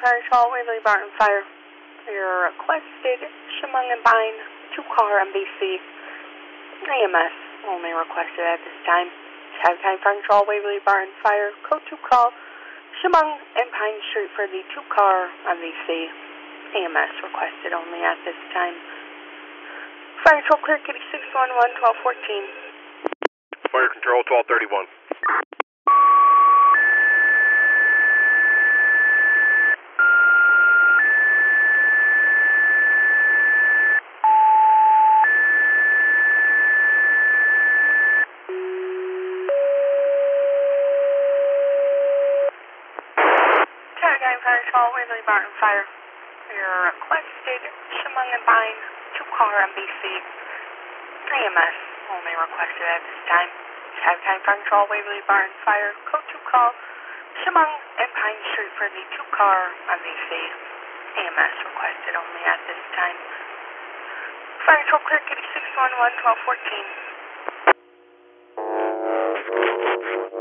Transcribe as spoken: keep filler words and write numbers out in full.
Fire Patrol, Waverly Barton Fire. Your requested Chemung and Pine two-car M B C. A M S only requested at this time. Sagatine Fire Patrol, Waverly Barton Fire. Code two call Chemung and Pine Street for the two-car M B C. A M S requested only at this time. Fire Control clear, Kitty six one one, twelve fourteen. Fire Control, twelve thirty-one. Sagatine Fire Patrol, Waverly Barton Fire. Your requested Chemung and Pine two-car M B C. A M S only requested at this time. Sagatine Fire Control, Waverly Barton Fire. Code two call Chemung and Pine Street for the two-car M B C. A M S requested only at this time. Fire Control clear, Kitty six one one, twelve fourteen.